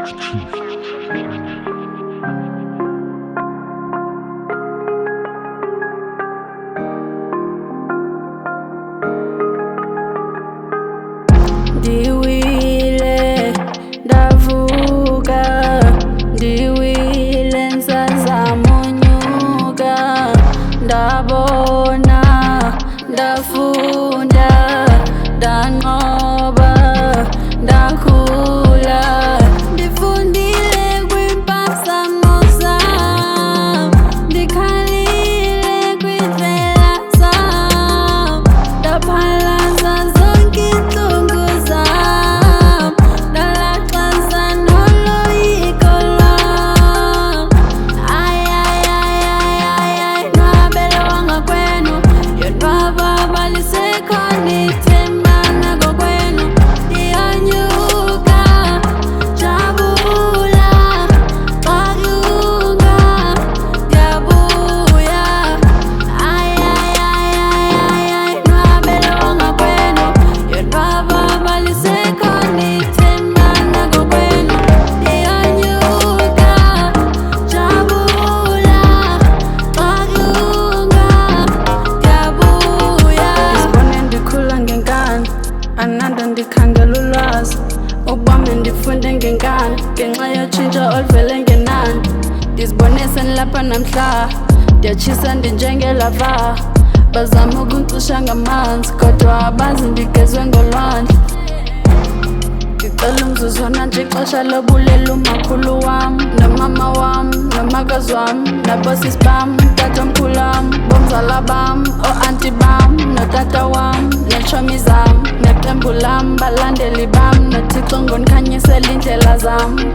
Ndiwile ndavuka, ndiwile nsazamunyuka, ndabona, ndafunda, ndanqoba, ndakhula. Ndifundile kwimpazamo zam, ndikhalile kwiindlela zam, ndaphalaza zonke iintlungu zam, ndalaxaza noloyiko lwam. Ayayayayay, nwabela wangakwenu, yonwaba balisekho ndithembana kokwenu. Ndiyanyuka, jabula, xakulunga, ndiyabuya. Ayayayayay, nwabela wangakwenu, yonwaba balisekho ndithembana kokwenu. Ndiyanyuka, jabula, xakulunga, ndiyabuya. Ndizibone ndikhula ngenkani, ananda ndikhangela ulwazi, ubame ndifunde ngenkani, ngenxa yotshintsho oluvele ngenani. Ndizibone sendilapha namhla, ndiyatshisa ndinjengelava. Bazama ukuncisha ngamanzi, kodwa abazi ndigezwe ngolwandle. Ndicela umzuzwana nje ixesha lobulela umakhulu wam, nomama wam, nomakazi wam, nabosisi bam, tatomkhulu wam, bomzala bam, oo-anti bam, notata wam, neetshomi zam, neqembu lam, balandeli bam, noThixo ngondikhanyisela iindlela zam.